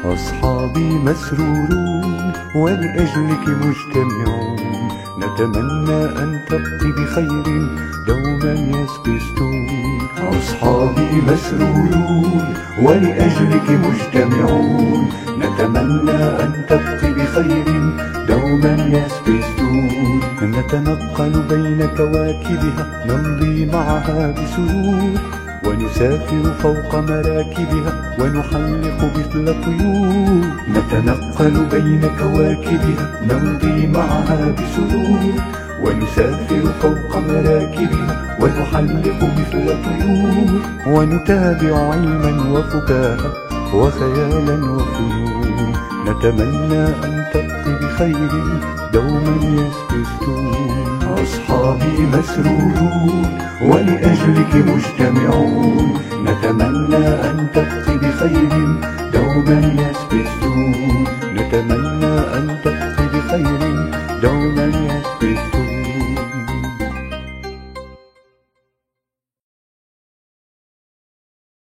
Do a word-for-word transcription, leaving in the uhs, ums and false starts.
أصحابي مسرورون ولأجلك مجتمعون، نتمنى أن تبقي بخير دوما يا سبيستون. أصحابي مسرورون ولأجلك مجتمعون، نتمنى أن تبقي بخير دوما يا سبيستون. نتنقل بين كواكبها نمضي معها بسرور، ونسافر فوق مراكبها ونحلق مثل الطيور. نتنقل بين كواكبها نمضي معها بسرور، ونسافر فوق مراكبها ونحلق مثل الطيور. ونتابع علما وفكاهة وخيالا وفنون، نتمنى أن تبقي بخير دوما يا سبيستون. أصحابي مسرورون ولأجلك مجتمعون، نتمنى أن تبقي بخير دوما يا سبيستون. نتمنى أن تبقي بخير دوما يا